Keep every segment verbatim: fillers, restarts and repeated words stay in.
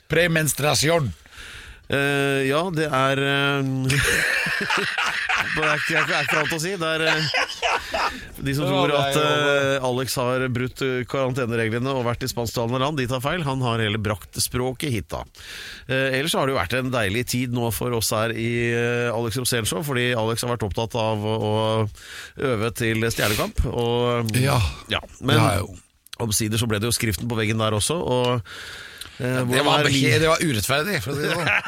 Premenstruasjon. Uh, ja, det er uh, Det er ikke, er ikke alt å si. Det er uh, de som tror at uh, Alex har brutt karantenereglene og vært i spansktalende land, de tar feil. Han har hele brakt språket hit da. Uh, ellers har det jo vært en deilig tid nå for oss her i uh, Alex Rosén Show, fordi Alex har vært opptatt av å, å øve til Stjernekamp. Og, ja, ja, men ja, omsider så ble det jo skriften på veggen der også, og Uh, det, var ikke, det var urettferdig, for å si det sånn.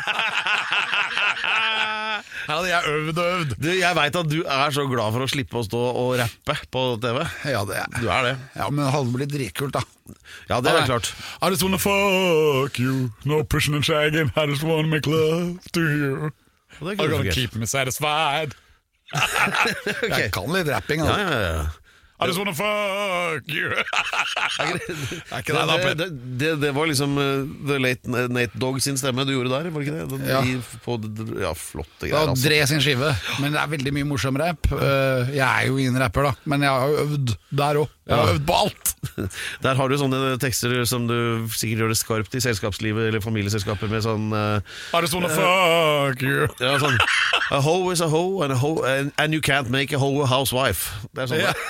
Her hadde jeg øvd og øvd. Du, jeg vet at du er så glad for å slippe å stå og rappe på T V. Ja, det er. Du er det. Ja, men det hadde blitt dritkult da. Ja, det er klart. I just wanna fuck you, no pushing and shagging, I just wanna make love to you, I'm gonna keep me satisfied. Okay. Jeg kan litt rapping da. Ja, ja, ja. I just wanna fuck you. Er ikke det, det, det, det, det var liksom uh, The Late Nate Dogg sin stemme du gjorde der, var det ikke det? Den, ja. I, på, ja, flotte greier. Det var Dre sin skive, men det er veldig mye morsom rap. uh, Jeg er jo ingen rapper da, men jeg har jo øvd der også. Jeg har øvd på alt. Der har du sånne tekster som du sikkert gjør det skarpt i selskapslivet eller familieselskaper med sånn uh, I just wanna uh, fuck you. Ja, sånn A hoe is a hoe and, a hoe, and, and you can't make a hoe a housewife. Det er sånn ja.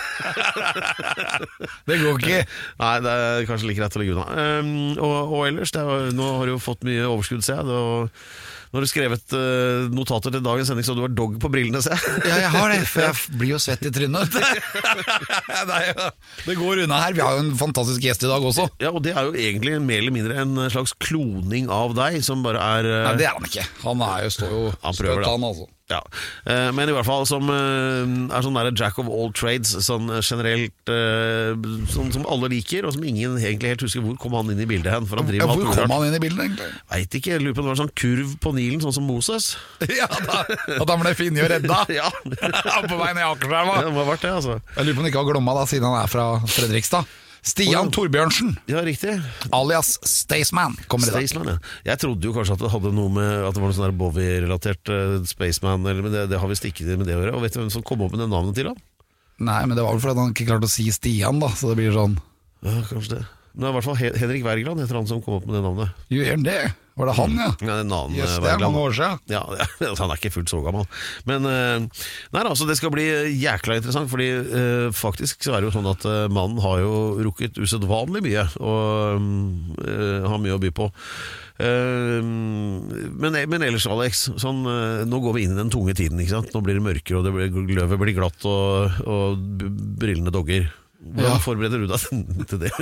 Det går ikke. Nei, det er kanskje like rett å legge unna. um, og, og ellers, det er, nå har du jo fått mye overskudd, ser jeg. Og nå har du skrevet uh, notater til dagens sending, så du har dogg på brillene, ser jeg. Ja, jeg har det, for jeg blir jo svett i trynet. Nei, det går unna her. Vi har jo en fantastisk gjest i dag også. Ja, og det er jo egentlig mer eller mindre en slags kloning av deg, som bare er uh... Nei, det er han ikke. Han er jo, står jo han prøver, støtt, han altså. Ja, uh, men i hvert fall som uh, er sånn der jack of all trades, sånn generelt uh, sånn som alle liker, og som ingen egentlig helt husker hvor kom han inn i bildet hen. For han ja, hvor kom han inn i bildet egentlig? Vet ikke, jeg lurer på det var en sånn kurv på Nilen, sånn som Moses. Ja, da, at han ble finnet og redda. Ja. På vei ned i Akerselva. Ja, det må ha vært det, altså. Jeg lurer på om han ikke har Glomma da, siden han er fra Fredrikstad. Stian oh, Torbjørnsen, ja, riktig. alias Staysman, kommer i dag. Staysman, ja. Jeg trodde jo kanskje at det hadde noe med at det var noe sånn der Bowie-relatert uh, Spaceman, eller, men det, det har visst ikke med det å gjøre. Og vet du hvem som kom opp med det navnet til han? Nei, men det var vel fordi han ikke klarte å si Stian da, så det blir sånn. Ja, kanskje det. Men i hvert fall Henrik Wergeland heter han som kom opp med det navnet. Jo, gjør det? Var det han, ja? Ja, det er en annen Yes, det er mange år siden. Ja, ja, han er ikke fullt så gammel. Men nei, altså, det skal bli jækla interessant, fordi uh, faktisk så er det jo sånn at uh, mannen har jo rukket usedvanlig mye, og uh, har mye å by på. Uh, men, men ellers, Alex, sånn, uh, nå går vi inn i den tunge tiden, ikke sant? Nå blir det mørkere, og det blir, løvet blir glatt, og, og brillene dogger. Hvordan ja. forbereder du deg til det?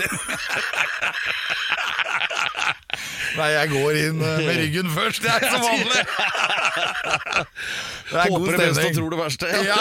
Nei, jeg går inn med ryggen først, det er som vanlig. Det er håper det beste og tror det verste. Ja.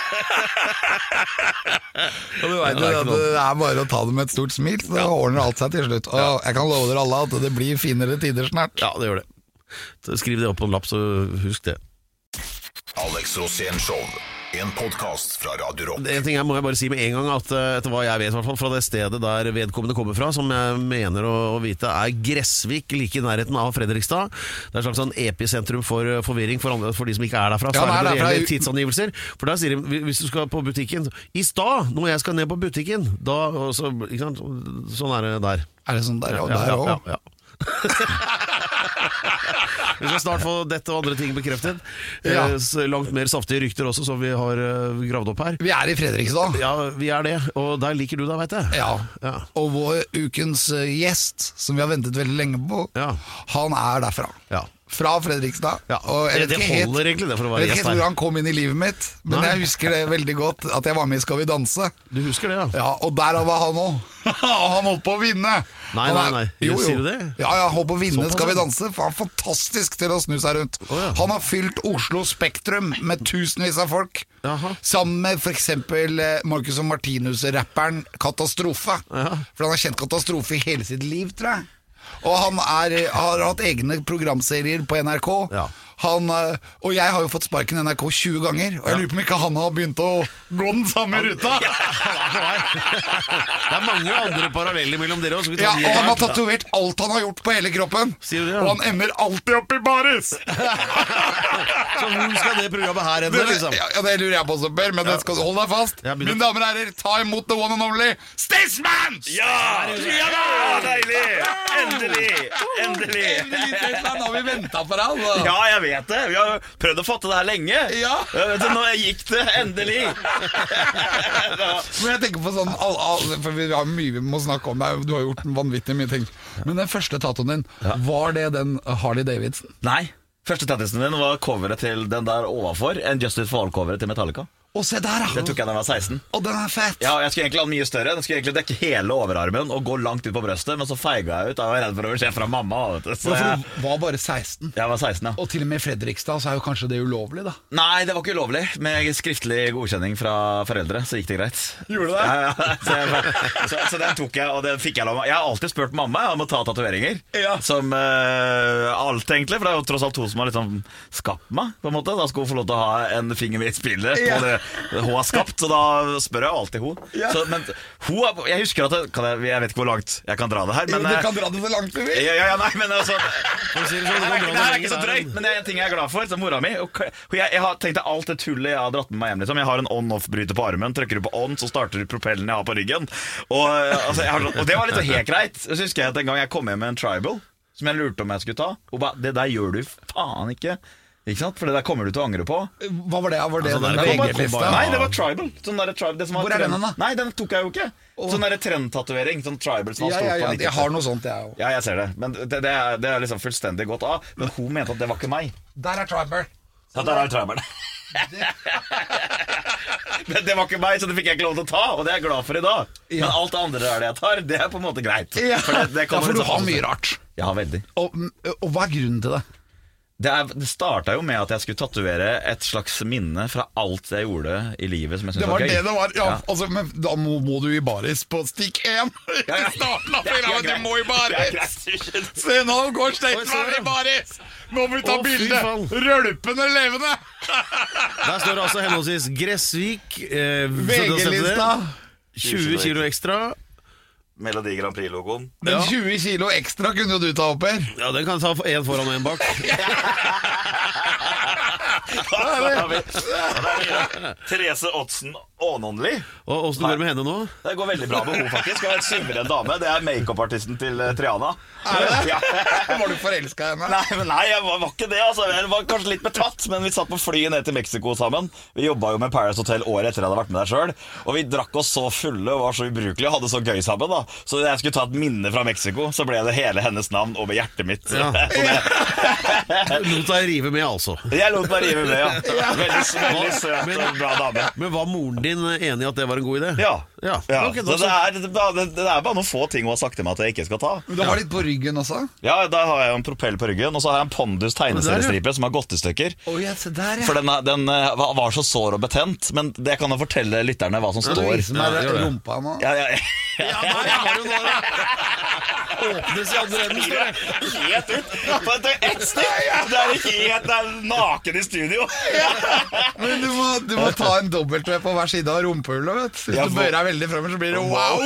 Og du vet, det, det er bare å ta det med et stort smil, så ja. ordner alt seg til slutt. Og ja. jeg kan love dere alle at det blir finere tider snart. Ja, det gjør det. Skriv det opp på en lapp, så husk det. Alex Rosén Show, en podcast fra Radio Rock. En ting jeg må jeg bare si med en gang, at etter hva jeg vet, i hvert fall fra det stedet der vedkommende kommer fra, som jeg mener å, å vite er Gressvik, like i nærheten av Fredrikstad. Det er et slags sånn episentrum for forvirring for, andre, for de som ikke er derfra. Ja, særlig når det derfra. gjelder tidsangivelser. For der sier de, hvis du skal på butikken i stad, når jeg skal ned på butikken, da, så, ikke sant? Sånn er det der. Er det sånn der og ja, der ja, også? Ja, ja, ja. Vi skal snart få dette og andre ting bekreftet. ja. eh, Langt mer saftige rykter også, som vi har uh, gravd opp her. Vi er i Fredrikstad. Ja, vi er det, og der liker du deg, vet jeg. Ja, ja. Og vår ukens uh, gjest, som vi har ventet veldig lenge på, ja. han er derfra. Ja. Fra Fredrikstad. Ja, og jeg det, det holder helt, egentlig det for å være gjest her. Jeg vet ikke hvor han kom inn i livet mitt, men Nei. jeg husker det veldig godt, at jeg var med i Skal vi danse. Du husker det, ja? Ja, og der var han også. Han holdt på å vinne. Nei, nei, nei, jo, jo. Sier du det? Ja, ja, holdt på å vinne Skal vi danse. For han er fantastisk til å snu seg rundt. oh, ja. Han har fylt Oslo Spektrum med tusenvis av folk. Jaha. Sammen med for eksempel Marcus og Martinus-rapperen Katastrofe. Ja. For han har kjent Katastrofe i hele sitt liv, tror jeg. Og han er, har hatt egne programserier på N R K. Ja. han, og jeg har jo fått sparken i N R K tjue ganger, og jeg lurer på om ikke han har begynt å gå den samme ruta. Det er mange andre paralleller mellom dere også. Ja, og han har tatovert alt han har gjort på hele kroppen. Det, ja. Og han ender alltid opp i baris. Så hvor skal det programmet her ende, liksom? Ja, det lurer jeg på også, Per, men det skal hold deg fast. Mine damer og herrer, ta imot the one and only Staysman! Ja! Ja da! Deilig! Endelig! Endelig! Endelig, Staysman, har vi ventet for han. Ja, jeg vet det. Vi har prøvd å få til det her lenge. Ja. Vet du, nå gikk det endelig. Men jeg tenker på sånn all, all, for vi har mye vi må snakke om. Du har gjort vanvittig mye ting. Men den første tatoen din, ja. Var det den Harley Davidson? Nei, første tatoen min var coveret til den der overfor. En Justice for All-coveret til Metallica. Og se der, da. Det tok jeg da jeg var seksten. Og den er fett. Ja, jeg skulle egentlig ha den mye større. Den skulle egentlig dekke hele overarmen og gå langt ut på brøstet, men så feiga jeg ut. Jeg var redd for å bli sjef fra mamma. Vet du. Så ja, jeg... Du var bare seksten. Jeg var seksten, ja. Og til og med i Fredrikstad så er jo kanskje det ulovlig, da? Nei, det var ikke ulovlig. Med skriftlig godkjenning fra foreldre så gikk det greit. Gjorde du det? Ja, ja. Så, jeg, så, så den tok jeg, og den fikk jeg lov. Jeg har alltid spurt mamma om å ta tatoveringer. Ja. Som uh, alt, egentlig. For det er jo tross alt hun som har liksom skapt meg, på en måte. Da skal hun få lov til å ha en finger med i spillet på det hun har skapt. Så da spør jeg alltid hun, ja. Så, men hun er, jeg husker at det, kan jeg, jeg vet ikke hvor langt jeg kan dra det her, men, jo, du kan dra det så langt du vil. Ja, ja, nei, men altså si det, sånn, det, er, det er ikke så drøyt, men det er en ting jeg er glad for, som mora mi. Og jeg, jeg har tenkt at alt det tullet jeg har dratt med meg hjem liksom. Jeg har en on-off-bryter på armen. Trykker du på on, så starter du propellen jeg har på ryggen. Og, altså, jeg har, og det var litt helt greit. Så husker jeg at en gang jeg kom hjem med en tribal som jeg lurte om jeg skulle ta, og ba, det der gjør du faen ikke. Ikke sant? For det der kommer du til å angre på. Hva var det? Var det, altså, den det var bare, nei, det var tribal. Sånn der tribal det som Hvor er den da? Nei, den tok jeg jo ikke. Oh. Sånn der trend-tatovering. Sånn tribal som ja, ja, ja, jeg har noe sånt, jeg òg. Ja, jeg ser det. Men det, det, er, det er liksom fullstendig gått av. Men hun mente at det var ikke meg. Der er tribal. Ja, der er tribal. Men det var ikke meg, så det fikk jeg ikke lov til å ta. Og det er jeg glad for i dag. Ja. Men alt det andre der det jeg tar, det er på en måte greit. Ja, for, det, det ja, for du har mye rart. Ja, veldig. Og, og hva er grunnen til det? Det, er, det starta jo med at jeg skulle tatovere et slags minne fra alt jeg gjorde i livet som jeg syntes var, var gøy. Det var det det var, ja, ja. Altså, men da må, må du i baris på stikk én. Ja, ja. Starten av filmen, du må i baris. Se nå går Staysman i baris. Nå må vi ta bilde. Rølpende levende. Der står det altså henholdsvis Gressvik, eh, V G-lista, tjue kilo ekstra. Melodi Grand Prix-logoen. Men tjue kilo ekstra kunne jo du ta opp her. Ja, den kan ta en foran og en bak. Therese Oddsen Aanonli. Og hvordan går det med henne nå? Det går veldig bra med henne faktisk. Hun er et suveren dame. Det er make-up-artisten til Triana. Er det? Ja. Var du forelsket i henne? Nei, men nei, jeg var, var ikke det altså. Jeg var kanskje litt betatt. Men vi satt på flyet ned til Mexico sammen. Vi jobbet jo med Paradise Hotel året etter jeg hadde vært med der selv. Og vi drakk oss så fulle og var så ubrukelige og hadde så gøy sammen da. Så jeg skulle ta et minne fra Mexico. Så ble det hele hennes navn over hjertet mitt. Ja. Du lot deg rive med altså. Jeg lot meg rive med, ja. Veldig, veldig søt og bra dame. Men var moren din enig i at det var en god idé? Ja, ja. ja. Okay, så det er, det, er, det er bare noen få ting hun har sagt til meg at jeg ikke skal ta. Men du har litt på ryggen også? Ja, da har jeg en propell på ryggen. Og så har jeg en Pondus tegneseriestripe som har gått i stykker. Oh, ja, der, ja. For den, den var så sår og betent. Men det kan jeg fortelle lytterne hva som ja, står. Ja, det er rumpa nå. Ja, ja, ja. Ja, der har du noe. Åpnes i andre enden, står det. Helt ut. For det er ett stikk. Det er helt det er naken i studio. Ja. Men du må, du må ta en dobbelt på hver side av rumpehullet, vet du. Hvis ja, for... du bøyer deg veldig fremover, så blir det wow.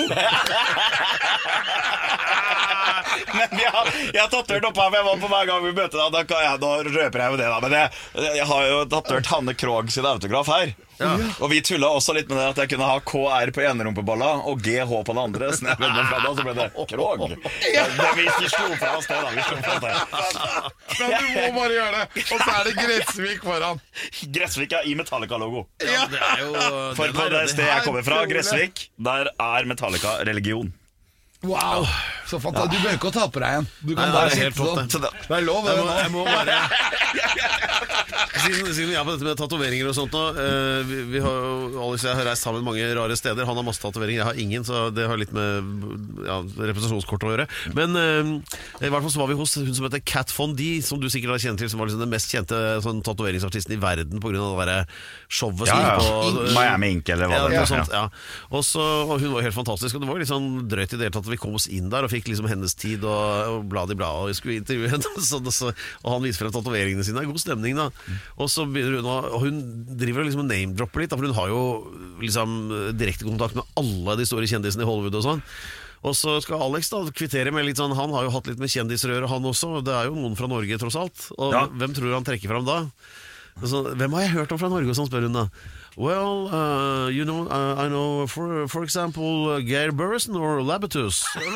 Men jeg har, jeg har tattørt opp her, for jeg var på hver gang vi møter da, da kan jeg, nå røper jeg jo det da. Men jeg, jeg har jo tattørt Hanne Krogh sin autograf her. Ja. Og vi tullet også litt med det at jeg kunne ha K R på ene rumpeballa og G H på den andre. Så, fra da, så ble det Krogh. Ja. Vi slo fra oss det da, vi slo fra oss det. Men du må bare gjøre det. Og så er det Gressvik foran. Gressvik er i Metallica-logo. Ja, det er jo For på det stedet jeg kommer fra, Gressvik, der er Metallica religion. Wow, så fantastisk. Du bør ikke å ta på deg igjen. Du kan Nei, bare sitte sånn. Det er lov, jeg må, jeg må bare siden, siden vi er på dette med tatoveringer og sånt nå, uh, vi, vi har jo Alex og jeg har reist sammen mange rare steder. Han har masse tatoveringer, jeg har ingen, så det har litt med ja, representasjonskort å gjøre. Men uh, i hvert fall så var vi hos hun som heter Kat Von D, som du sikkert har kjent til, som var liksom den mest kjente sånn, tatoveringsartisten i verden på grunn av det der showet ja, ja. på uh, Miami Ink eller hva ja, det er. Ja. Og, så, og hun var helt fantastisk, og det var litt sånn drøyt i det hele tatt at vi kom oss inn der og fikk gikk liksom hennes tid og, og blad i blad, og jeg skulle intervjue henne, så, så, og han viser frem tatoveringene sine. God stemning, da. Og så begynner hun å, og hun driver liksom og name-dropper litt, for hun har jo liksom direkte kontakt med alle de store kjendisene i Hollywood og sånn. Og så skal Alex da kvittere med litt sånn, han har jo hatt litt med kjendisrør, han også. Det er jo noen fra Norge, tross alt. Og ja. Hvem tror han trekker fram da? Så, hvem har jeg hørt om fra Norge, og sånn spør hun da. Well, uh, you know, uh, I know, for, for example, uh, Geir Børresen or Labatus.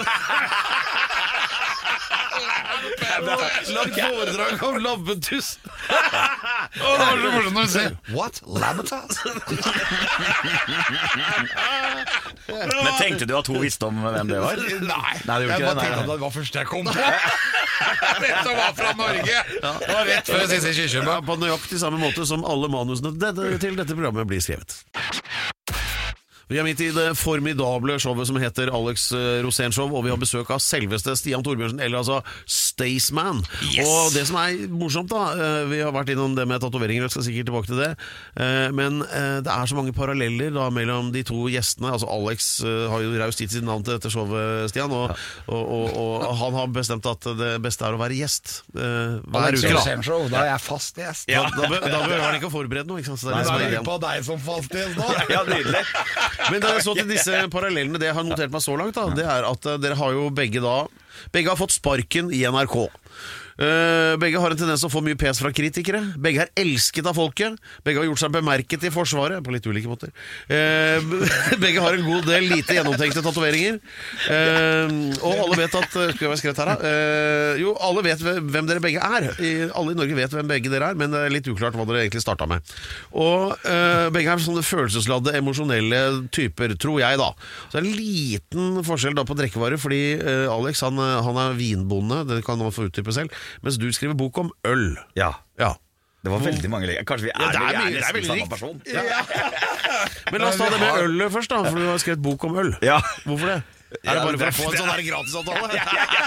Lagt foredrag om Labatus. Åh, det var så morsomt når du sier what? Labatus? Men tenkte du at hun visste om hvem det var? Nei, Nei det jeg bare tenkte at det var først jeg kom på. Hvem som var fra Norge. Det var rett før siste kyrkjøba. På nøyaktig samme måte som alle manusene til dette programmet blir skrevet. Vi er midt i det formidable showet som heter Alex Rosén Show, og vi har besøk av selveste Stian Torbjørnsen, eller altså Staysman. Yes. Og det som er morsomt da, vi har vært innom det med tatoveringer, jeg skal sikkert tilbake til det, men det er så mange paralleller da mellom de to gjestene. Altså Alex har jo raust gitt sitt navn til dette showet, Stian, og, og, og, og han har bestemt at det beste er å være gjest. Alex Rosén Show, da er jeg fast gjest. Ja. Da, da, da behøver han ikke å forberede noe, ikke sant? Så det er Nei, det er på deg som fast gjest nå. Ja, nydelig. Men det er så til disse parallellene, det jeg har notert meg så langt da, det er at dere har jo begge da Begge har fått sparken i N R K. Uh, begge har en tendens til å få mye pes fra kritikere. Begge er elsket av folket. Begge har gjort seg bemerket i Forsvaret på litt ulike måter. uh, Begge har en god del lite gjennomtenkte tatoveringer. uh, Og alle vet at Skal jeg være skrevet her da uh, Jo, alle vet hvem dere begge er. I, Alle i Norge vet hvem begge dere er, men det er litt uklart hva dere egentlig startet med. Og uh, begge er sånne følelsesladde, emosjonelle typer, tror jeg da. Så det er en liten forskjell da på drikkevarer, fordi uh, Alex han, han er vinbonde. Det kan han få uttype selv, mens du skriver bok om øl. Ja, ja. Det var veldig mange leger. Kanskje vi er, ja, det er, vi er, det er nesten samme person. Ja. Men la oss ta det med ølet først da, for du har skrevet bok om øl. Ja. Hvorfor det? Er det bare for å få en sånn her gratisavtale? Ja, ja,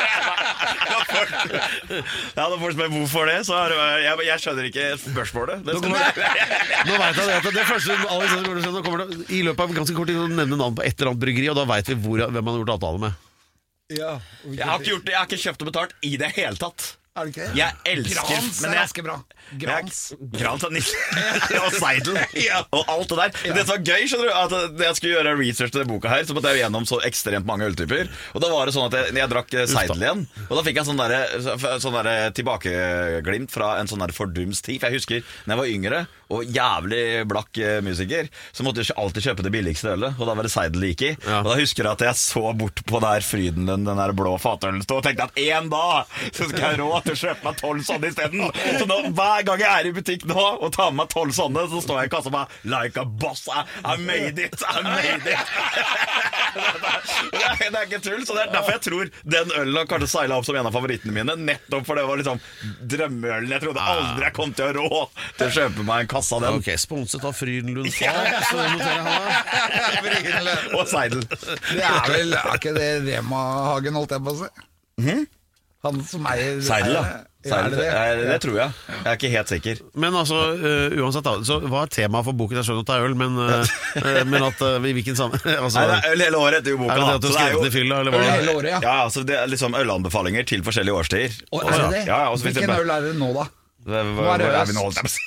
ja, ja. Ja, da får du spørre hvorfor det, så er det, jeg, jeg skjønner ikke spørsmålet. Det nå, kommer, nå vet jeg det, det første Alex, nå kommer det, i løpet av ganske kort tid å nevne navn på et eller annet bryggeri, og da vet vi hvor, hvem man har gjort avtale med. Ja, jeg, har ikke gjort det, jeg har ikke kjøpt og betalt i det hele tatt. Er det ikke det? Jeg elsker Grans men er jeg, ganske bra. Grans Grans og Nils og Seidel ja. Og alt det der. Men det som var gøy, skjønner du, at jeg skulle gjøre research til denne boka her, så måtte jeg gjennom så ekstremt mange øltyper. Og da var det sånn at jeg, jeg drakk Seidel igjen, og da fikk jeg sånn der, sånn der tilbakeglimt fra en sånn der fordums tid. For jeg husker, når jeg var yngre og jævlig blakk musiker, så måtte jeg alltid kjøpe det billigste ølet, og da var det Seidel like i. Ja. Og da husker jeg at jeg så bort på der Frydenlund, den der blå fatølen stå, og tenkte at en dag så skal jeg råd til å kjøpe meg tolv sånne i stedet. Så nå, hver gang jeg er i butikk nå og tar med meg tolv sånne, så står jeg i kassa med like a boss, I, I made it, I made it. det, er, det er ikke tull, så det er derfor jeg tror den ølen har kanskje seilet opp som en av favorittene mine, nettopp for det var liksom drømmeølen. Jeg trodde aldri jeg kom til å rå til å kjøpe meg en kasse av den. Ok, sponset av Frydenlund Fag, så noterer jeg her. Og Seidel. Det er vel, er ikke det Rema Hagen holdt jeg på å si? Mhm. Han som eier Seidel, da. Seidel, det, det? det tror jeg. Jeg er ikke helt sikker. Men altså, uh, uansett da, så hva er temaet for boken? Jeg skjønner at det er øl, men, uh, men at uh, vi hvilken sammen altså, Nei, det er øl hele året etter boka. Er det det at du har skrevet den i fylla, eller hva? Øl hele året, ja. Ja, altså det er liksom ølanbefalinger til forskjellige årstider. Og, er det det? Ja, ja, hvilken øl er det nå da? Hva er det vi nå holdt på?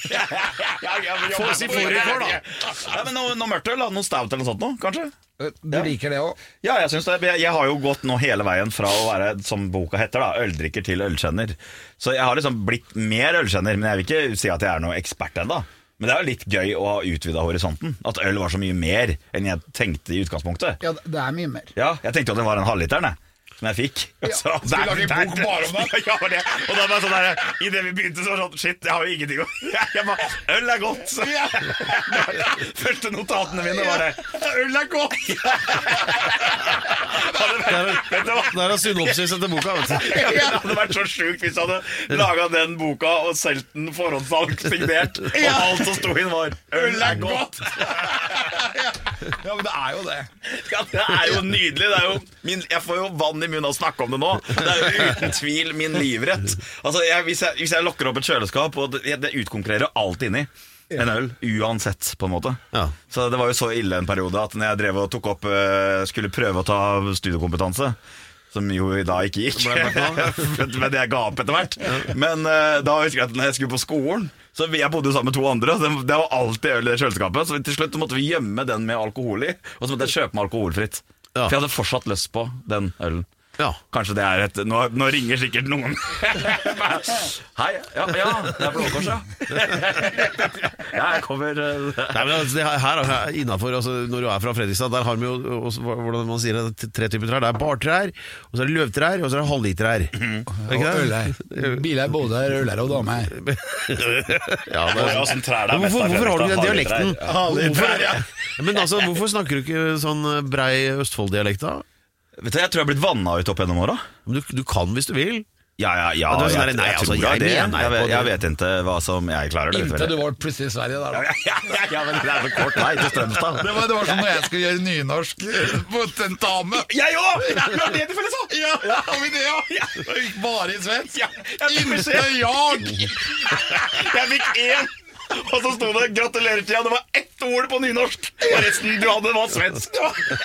Få si fårikår da. Ja, men noe, noe mørkt øl, noe stout eller noe sånt nå, kanskje? Du liker det også? Ja, jeg synes det. Jeg, jeg har jo gått nå hele veien fra å være, som boka heter da, øldrikker til ølkjenner. Så jeg har liksom blitt mer ølkjenner, men jeg vil ikke si at jeg er noe ekspert enda. Men det er jo litt gøy å ha utvidet horisonten. At øl var så mye mer enn jeg tenkte i utgangspunktet. Ja, det er mye mer. Ja, jeg tenkte jo at det var en halvliterne som jeg fikk. Ja, så vi lager en bok bare om det. Ja, det. Og da var det sånn der, i det vi begynte så var det sånn, shit, jeg har jo ingenting å jeg bare, øl er godt. Ja. Første notatene mine var det, øl er godt. Det er en synopsis etter boka, vet du. Ja, det hadde vært så sjukt hvis jeg hadde laget den boka og selv den forhåndssalg signert, og alt som stod inn var, øl er godt. Ja, men det er jo det. Ja, det er jo nydelig. Det er jo min, jeg får jo vann i munnen av å snakke om det nå. Det er jo uten tvil min livrett. Altså, jeg, hvis, jeg, hvis jeg lokker opp et kjøleskap, og det, det utkonkurrerer alt inni en øl, uansett på en måte. Ja. Så det var jo så ille en periode at når jeg drev og tok opp, skulle prøve å ta studiekompetanse, som jo da ikke gikk. Men jeg ga opp etter hvert. Men uh, da husker jeg at når jeg skulle på skolen, så jeg bodde jo sammen med to andre, så det var alltid øl i kjøleskapet. Så til slutt måtte vi gjemme den med alkohol i, og så måtte jeg kjøpe meg alkoholfritt. Ja. For jeg hadde fortsatt lyst på den ølen. Ja. Kanskje det er et Nå, nå ringer sikkert noen. Hei, ja, ja, det er Blå Kors, ja. Ja, jeg kommer uh... Nei, men altså, det her, her innenfor, altså, når du er fra Fredrikstad, der har vi jo også, hvordan man sier det, tre typer trær. Det er bartrær, og så er det løvtrær, og så er det halvliterær. Mm. Og øler. Biler både er øler og damer. Ja, det er sånn trær der. Hvorfor, hvorfor har du ikke den dialekten? Hvorfor, ja. Men altså, hvorfor snakker du ikke sånn brei Østfold-dialekt da? Vet du, jeg tror jeg har blitt vannet ut opp gjennom åra. Men du, du kan hvis du vil. Ja, ja, ja, ja jeg, jeg, nei, jeg, altså, jeg, jeg, jeg, jeg, vet, jeg vet ikke hva som jeg klarer det. Inntil du var plutselig i Sverige der da. Ja, ja, ja, ja, men det er så kort vei til Strømstad. Det var, det var som når jeg skulle gjøre nynorsk på tentamen. Jeg òg! Det var det du følte så. Ja, har vi det òg? Jeg gikk bare i svensk. Ja, inntil jeg. Jeg fikk én. Og så sto det 'gratulerer til deg'. Det var ett ord på nynorsk, og resten du hadde var svensk.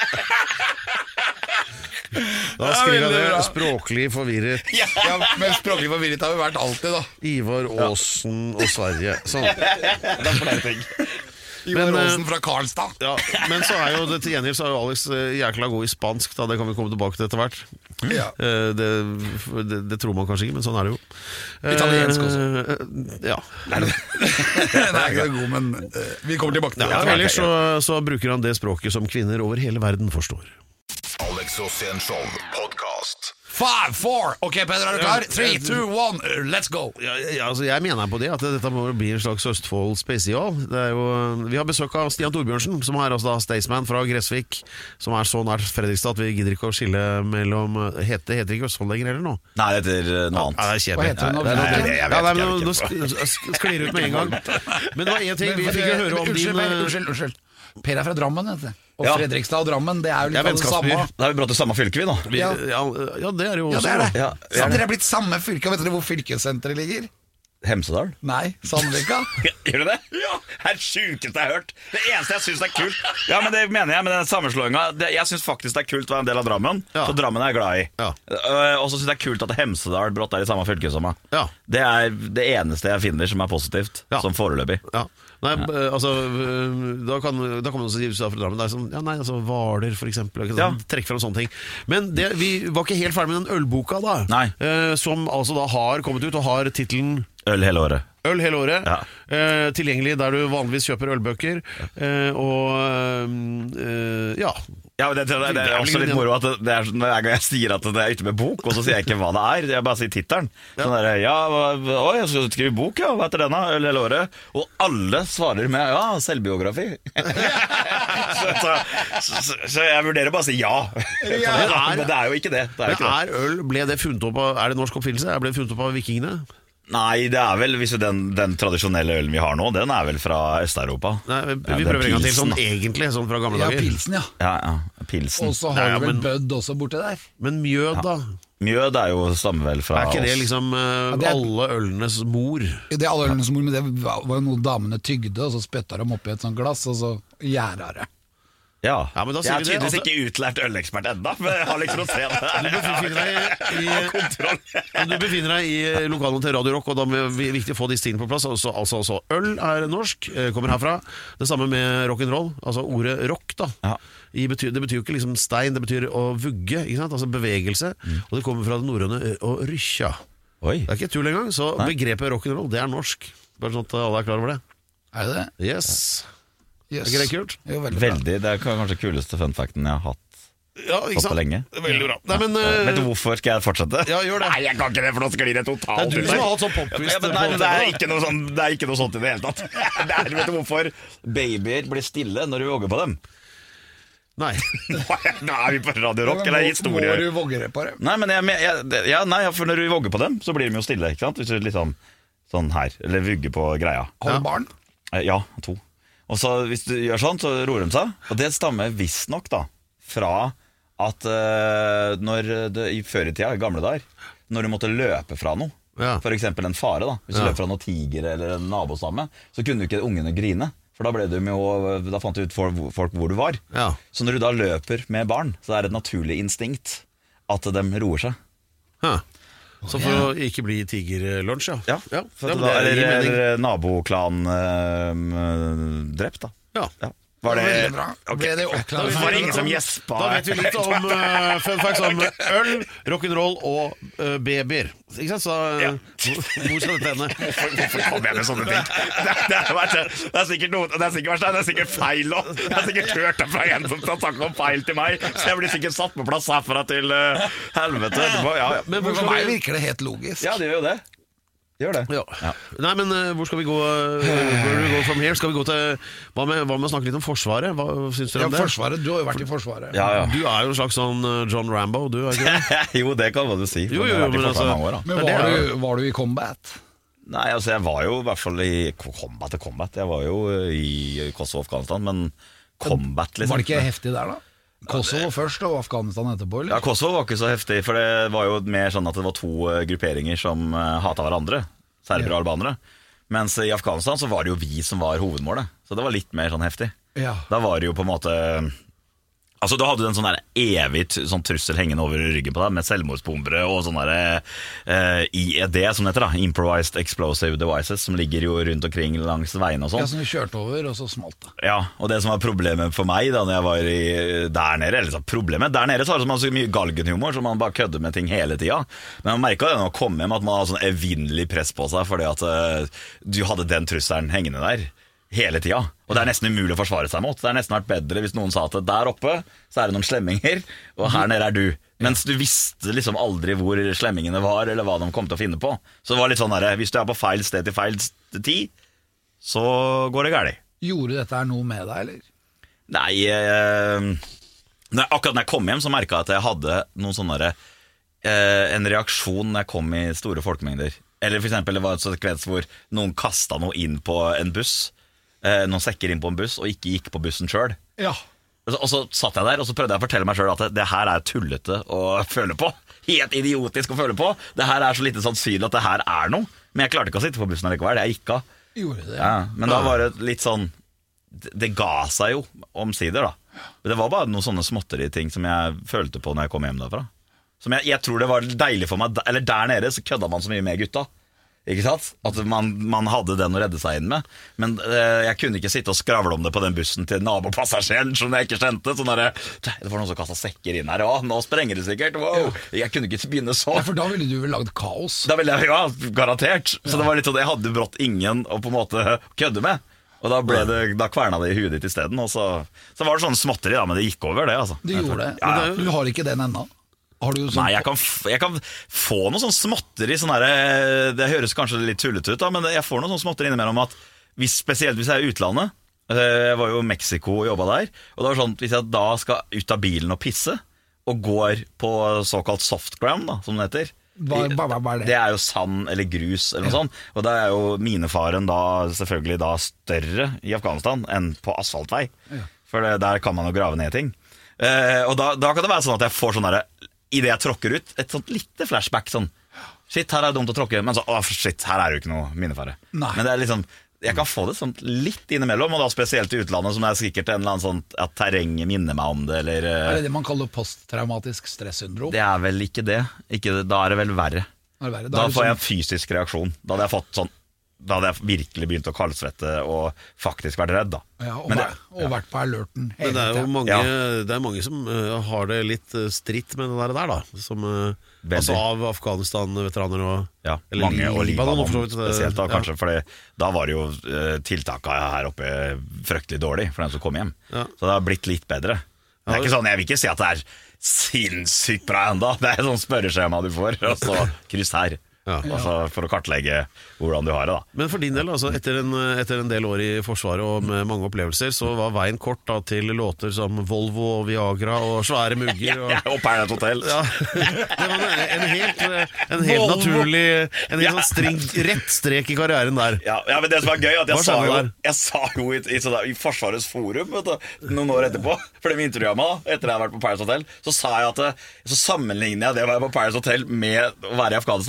Da skriver jeg det språklig forvirret. Ja, men språklig forvirret har vi vært alltid da. Ivar Aasen og Sverige. Sånn. Det er flere ting. Ivar Aasen fra Karlstad. Ja, men så er jo det til gjengjeld så er jo Alex jækla god i spansk da. Det kan vi komme tilbake til etter hvert. Ja. det, det, det tror man kanskje ikke, men sånn er det jo. Italiensk også. Ja. Nei, det er ikke god, men vi kommer tilbake til det. Ja, ellers så, så bruker han det språket som kvinner over hele verden forstår. Alex Rosén Show podcast. Five, four, ok Peder, er du klar? Three, two, one, let's go. Ja, ja, altså jeg mener på det at dette må bli en slags Østfold spesial. Det er jo, vi har besøk av Stian Torbjørnsen, som er altså da Staysman fra Gressvik, som er så nært Fredrikstad at vi gidder ikke å skille mellom heter, heter ikke Østfold lenger eller noe? Nei, det heter noe annet. Ja, det er kjedelig. Hva heter det nå? Nei, nei, jeg vet ja, nei, nå sklir ut med en gang. Men det var en ting vi fikk høre om unnskyld, din... Unnskyld, unnskyld. Per er fra Drammen, vet du. Og ja. Fredrikstad og Drammen, det er jo litt av det samme. Da har vi brått til samme fylke, vi da. Vi, ja. Ja, ja, det er jo også. Ja, det er det. Ja, så dere er blitt samme fylke. Vet dere hvor fylkesenteret ligger? Hemsedal? Nei, Sandvika. Gjør du det? Ja, det er sjukest jeg har hørt. Det eneste jeg synes er kult. Ja, men det mener jeg med den sammenslåingen. Jeg synes faktisk det er kult å være en del av Drammen. Ja. For Drammen er jeg glad i. Ja. Og så synes jeg det er kult at Hemsedal brått er i samme fylke som meg. Ja. Det er det eneste jeg finner som er positivt, ja. Som foreløpig. Ja. Nei, ja. altså Da kan, da kan man også si fra Drammen. Det er sånn, ja nei, altså Hvaler for eksempel, ja. Trekk frem sånne ting. Men det, vi var ikke helt ferdig med den ølboka da, eh, som altså da har kommet ut og har titelen Øl hele året. Øl hele året, ja. eh, tilgjengelig der du vanligvis kjøper ølbøker. eh, Og eh, ja Ja, det, det, det, det er også litt moro at det, det er sånn, hver gang jeg sier at det er ute med bok, og så sier jeg ikke hva det er. Jeg bare sier tittelen. Sånn der, ja, oi, jeg skal skrive bok, ja, hva heter den da? Øl hele året. Og alle svarer med ja, selvbiografi. så, så, så, så jeg vurderer bare å si ja. ja. Men det er jo ikke det. Det er, ikke er det. Øl, ble det funnet opp av, er det norsk oppfinnelse? Ble det funnet opp av vikingene? Nei, det er vel, hvis den, den tradisjonelle ølen vi har nå, den er vel fra Øst-Europa. Nei, vi ja, prøver en gang til, sånn egentlig, sånn fra gamle ja, dager. Pilsen, ja. Ja, ja, pilsen. Og så har ja, vi vel men, bødd også borte der. Men mjød da? Ja. Mjød er jo stammer vel fra oss. Er ikke det liksom uh, ja, det er, alle ølenes mor? Det er alle ølenes mor, men det var jo noe damene tygde, og så spytta de oppi et sånt glass, og så gjæra det. Ja, ja men da jeg er tydeligvis det, altså, ikke utlært ølekspert enda, men jeg har liksom å se det. Du befinner deg i, du befinner deg i lokalen til Radio Rock, og da er det viktig å få disse tingene på plass. Altså, altså, altså øl er norsk, kommer herfra. Det samme med rock'n'roll, altså ordet rock da. Ja. I betyr, det betyr jo ikke liksom stein, det betyr å vugge, ikke sant? Altså bevegelse, mm. og det kommer fra det norrøne å rykkja. Det er ikke tull engang, så Nei. Begrepet rock'n'roll, det er norsk. Bare sånn at alle er klar over det. Er det det? Yes. Yes. Er ikke det kult? Jo, veldig, veldig, det er kanskje kuleste funfacten jeg har hatt ja, ikke sant? På lenge. Veldig bra. Nei, men, uh... Vet du hvorfor skal jeg fortsette? Ja, gjør det. Nei, jeg kan ikke det, for nå sklir det totalt. Det er du som har hatt sånn popquiz. Ja, nei, det, er ikke noe sånn, det er ikke noe sånt i det hele tatt. Det er, vet du hvorfor babyer blir stille når du våger på dem? Nei. Nå er vi på Radio Rock, eller historie. Må du våge på dem? Nei, men jeg, jeg, ja, nei, for når du våger på dem, så blir de jo stille, ikke sant? Hvis du liksom sånn her, eller vugger på greia. Har du barn? Ja, to. Og så hvis du gjør sånn, så roer de seg. Og det stammer visst nok da fra at uh, når det, i før i tida, i gamle dager, når du måtte løpe fra noe, ja. For eksempel en fare da, hvis du ja. løper fra noen tiger eller en nabostamme, så kunne du ikke ungene grine. For da, ble du med, og, da fant du ut folk, folk hvor du var. Ja. Så når du da løper med barn, så er det et naturlig instinkt at de roer seg. Hæ. Så for å ikke bli tigerlunsj, ja. Ja, ja, for ja, da, eller, eller naboklan øh, drept, da. Ja, ja. Var det, det bra. Okay. Ble det oppklart? Det var ingen som gjespa. Da vet vi litt om uh, fun facts om øl, rock'n'roll og uh, babyer. Ikke sant? Så uh, ja. Hvor skal dette ende? Hvorfor, hvorfor kom jeg med sånne ting? Det, det, er, det er sikkert noe, det er sikkert, det er sikkert feil også. Jeg har sikkert hørt det fra en som skal snakke om feil til meg, så jeg blir sikkert satt på plass herfra til uh, helvete. Ja, ja. Men for meg virker det helt logisk. Ja, det gjør jo det. Gjør det. Ja. Ja. Nei, men uh, hvor skal vi gå? Uh, where we go from here? Skal vi gå til Hva med, hva med å snakke litt om Forsvaret? Hva syns dere om ja, det? Forsvaret, Du har jo vært i Forsvaret. Ja, ja. Du er jo en slags sånn uh, John Rambo, du er ikke det? Jo, det kan du si. Jo, jo, jo, men, altså, år, men var, det, du, var du i combat? Nei, altså jeg var jo i hvert fall i combat til combat. Jeg var jo i Kosovo og Afghanistan, men combat liksom. Var det ikke heftig der da? Kosovo først og Afghanistan etterpå, eller? Ja, Kosovo var ikke så heftig, for det var jo mer sånn at det var to grupperinger som uh, hatet hverandre. Serbere og albanere. Mens i Afghanistan så var det jo vi som var hovedmålet. Så det var litt mer sånn heftig. Ja. Da var det jo på en måte Altså da hadde du en sånn der evig sånn trussel hengende over ryggen på deg, med selvmordsbombere og sånne der uh, I E D, som det heter da, Improvised Explosive Devices, som ligger jo rundt omkring langs veien og sånn. Ja, som vi kjørte over, og så smalt det. Ja, og det som var problemet for meg da når jeg var i, der nede, eller så problemet, der nede så var det så mye galgenhumor, så man bare kødde med ting hele tiden. Men man merket det når man kom hjem, at man hadde sånn evinnelig press på seg, fordi at uh, du hadde den trusselen hengende der hele tida. Og det er nesten umulig å forsvare seg mot. Det er nesten vært bedre hvis noen sa at der oppe så er det noen slemminger, og her nede er du. Mens du visste liksom aldri hvor slemmingene var, eller hva de kom til å finne på. Så det var litt sånn der, hvis du er på feil sted til feil tid, så går det galt. Gjorde dette her noe med deg, eller? Nei, eh, akkurat når jeg kom hjem så merket jeg at jeg hadde noen sånne der, eh, en reaksjon når jeg kom i store folkemengder. Eller for eksempel det var et sekvens hvor noen kastet noe inn på en buss, noen sekker inn på en buss og ikke gikk på bussen selv. Ja. Og så, og så satt jeg der og så prøvde jeg å fortelle meg selv at det, det her er tullete å føle på. Helt idiotisk å føle på. Det her er så lite sannsynlig at det her er noe. Men jeg klarte ikke å sitte på bussen allikevel. Jeg gikk av. Gjorde det? Ja, men da var det litt sånn, det, det ga seg jo omsider da. Men det var bare noen sånne småtterige ting som jeg følte på når jeg kom hjem derfra. Som jeg, jeg tror det var deilig for meg. Eller der nede så kødda man så mye med gutta. Ikke sant? At man, man hadde den å redde seg inn med. Men eh, jeg kunne ikke sitte og skravle om det på den bussen til nabopassasjeren som jeg ikke kjente. Sånn der, det var noen som kastet sekker inn her. Ja, nå sprenger det sikkert. Wow. Jeg kunne ikke begynne så. Ja, for da ville du vel lagd kaos? Da ville jeg, ja, garantert. Så ja. Det var litt sånn, jeg hadde brått ingen å på en måte kødde med. Og da, ble det, da kverna det i huet ditt i stedet. Og så, så var det sånn småtteri, da, men det gikk over det. Altså. Det gjorde det, ja. Men du har ikke den ennå? Sånn... Nei, jeg kan, f- jeg kan få noe sånn småtteri sånn der, det høres kanskje litt tullete ut da, men jeg får noe sånn småtteri innimellom at hvis, spesielt hvis jeg er i utlandet. Jeg var jo i Mexico og jobbet der, og det var sånn hvis jeg da skal ut av bilen og pisse og går på såkalt softground da, som det heter. Hva, hva, hva er det? Det er jo sand eller grus eller noe ja. Sånt, og da er jo minefaren da selvfølgelig da større i Afghanistan enn på asfaltvei, ja. For det, der kan man jo grave ned ting. Eh, og da, da kan det være sånn at jeg får sånn der i det jeg tråkker ut, et sånt lite flashback sånn, shit, her er det dumt å tråkke, men så, åh, shit, her er det jo ikke noe minnefare. Nei. Men det er liksom, jeg kan få det sånn litt innimellom, og da spesielt i utlandet, som er sikkert en eller annen sånn, at terrenget minner meg om det, eller... Er det det man kaller posttraumatisk stressyndrom? Det er vel ikke det, ikke det. Da er det vel verre. Er det verre? Da, da er det får sånn... jeg en fysisk reaksjon, da hadde jeg fått sånn, da hadde jeg virkelig begynt å kaldsvette og faktisk vært redd da. Ja, og, det, og ja. Vært på alerten. Men det er jo mange, ja. Det er mange som uh, har det litt uh, stritt med det der, der da. Som, uh, altså av Afghanistan-veteraner og... Ja, mange og Libanon spesielt da, kanskje. Ja. For da var det jo uh, tiltaket her oppe fryktelig dårlig for den som kom hjem. Ja. Så det har blitt litt bedre. Det er ikke sånn, jeg vil ikke si at det er sinnssykt bra enda. Det er sånn spørreskjema du får, og så kryss her. Ja. Altså for å kartlegge hvordan du har det da. Men for din del, altså, etter, en, etter en del år i Forsvaret og med mange opplevelser, så var veien kort da, til låter som Volvo og Viagra og svære mugger og, ja, og Paradise Hotel. Ja. Det var en, en helt, en helt naturlig En helt ja. Sånn string, rett strek i karrieren der. Ja, ja, men det som var gøy at jeg sa jo, jeg sa jo i, i, i Forsvarets forum vet du, noen år etterpå, for det intervjuet meg da, etter jeg hadde vært på Paradise Hotel, så sa jeg at så sammenligner jeg det å være på Paradise Hotel med å være i Afghanistan.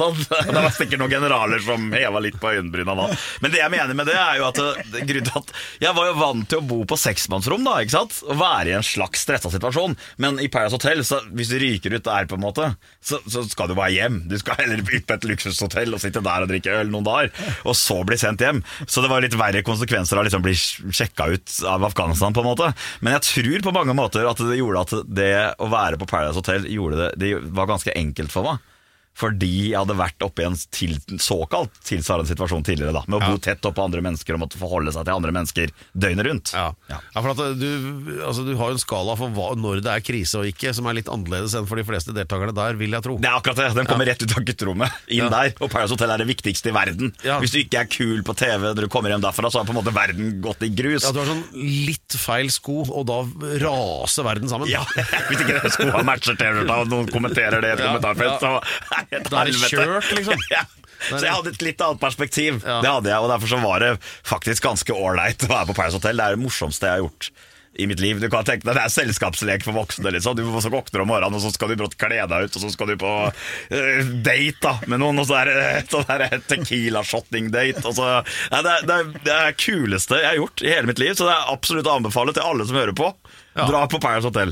Og det var sikkert noen generaler som heva litt på øyenbryna da. Men det jeg mener med det er jo at, det, grunnen til at jeg var jo vant til å bo på seksmannsrom da, ikke sant? Og være i en slags stresset situasjon. Men i Paradise Hotel, så hvis du ryker ut der på en måte, så, så skal du bare hjem. Du skal heller ut på et luksushotell og sitte der og drikke øl noen dager, og så bli sendt hjem. Så det var litt verre konsekvenser av liksom bli sjekka ut av Afghanistan på en måte. Men jeg tror på mange måter at det gjorde at det å være på Paradise Hotel gjorde det, det var ganske enkelt for meg. Fordi jeg hadde vært oppe i en til, såkalt tilsvarende situasjon tidligere da, med å ja. bo tett opp på andre mennesker og måtte forholde seg til andre mennesker døgnet rundt. Ja, ja. ja for at du, altså, du har jo en skala for hva, når det er krise og ikke, som er litt annerledes enn for de fleste deltakerne der, vil jeg tro. Det er akkurat det, den kommer ja. rett ut av gutterommet, inn ja. der, og Paradise Hotel er det viktigste i verden. Ja. Hvis du ikke er kul på T V når du kommer hjem derfra, så har på en måte verden gått i grus. Ja, du har sånn litt feil sko, og da raser verden sammen. Ja, hvis ikke skoene matcher T-skjorta, og noen kommenterer det i et ja. kommentarfelt, så... Da er det kjørt, liksom. Ja. Så jeg hadde et litt annet perspektiv. Ja. Det hadde jeg, og derfor så var det faktisk ganske ålreit å være på Paradise Hotel. Det er det morsomste jeg har gjort i mitt liv. Du kan tenke deg, det er selskapslek for voksne liksom. Du så våkner om morgenen, og så skal du brått kle deg ut, og så skal du på uh, date da, med noen, og så er det sånn tequila-shotting-date, og så, ja, det, er, det er det er kuleste jeg har gjort i hele mitt liv, så det er absolutt å anbefale til alle som hører på. Ja. Dra på Paradise Hotel.